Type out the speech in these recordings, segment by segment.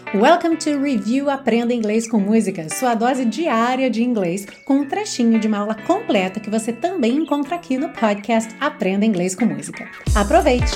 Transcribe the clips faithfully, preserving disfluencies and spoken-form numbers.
Welcome to Review Aprenda Inglês com Música, sua dose diária de inglês com um trechinho de uma aula completa que você também encontra aqui no podcast Aprenda Inglês com Música. Aproveite!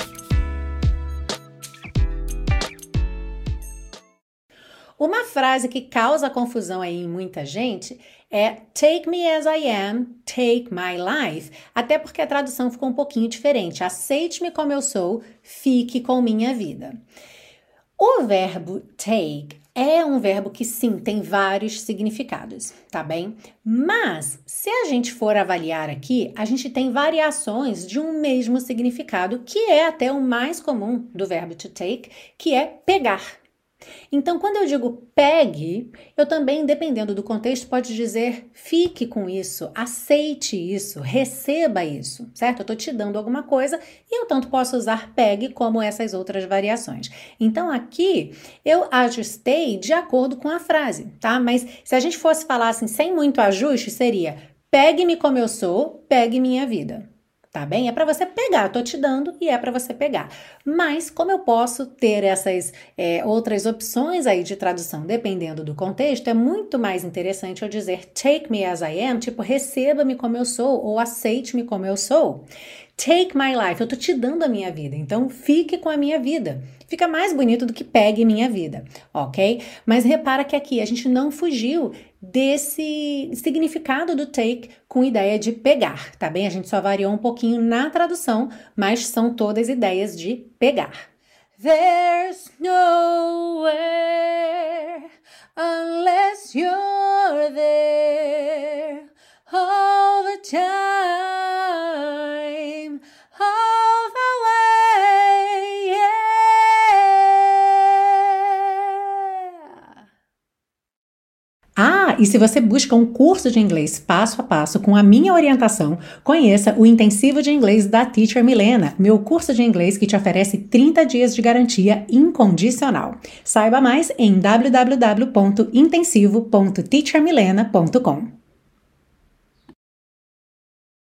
Uma frase que causa confusão aí em muita gente é take me as I am, take my life, até porque a tradução ficou um pouquinho diferente. Aceite-me como eu sou, fique com minha vida. O verbo take é um verbo que sim, tem vários significados, tá bem? Mas, se a gente for avaliar aqui, a gente tem variações de um mesmo significado, que é até o mais comum do verbo to take, que é pegar. Então, quando eu digo pegue, eu também, dependendo do contexto, pode dizer fique com isso, aceite isso, receba isso, certo? Eu estou te dando alguma coisa e eu tanto posso usar pegue como essas outras variações. Então, aqui eu ajustei de acordo com a frase, tá? Mas se a gente fosse falar assim, sem muito ajuste, seria pegue-me como eu sou, pegue minha vida. Tá bem? É para você pegar, eu tô te dando e é para você pegar. Mas como eu posso ter essas é, outras opções aí de tradução, dependendo do contexto, é muito mais interessante eu dizer take me as I am, tipo receba-me como eu sou ou aceite-me como eu sou. Take my life, eu tô te dando a minha vida, então fique com a minha vida. Fica mais bonito do que pegue minha vida, ok? Mas repara que aqui a gente não fugiu desse significado do take com ideia de pegar, tá bem? A gente só variou um pouquinho na tradução, mas são todas ideias de pegar. There's nowhere unless you're there all the time, all the way, yeah. Ah, e se você busca um curso de inglês passo a passo com a minha orientação, conheça o Intensivo de Inglês da Teacher Milena, meu curso de inglês que te oferece trinta dias de garantia incondicional. Saiba mais em w w w ponto intensivo ponto teacher milena ponto com.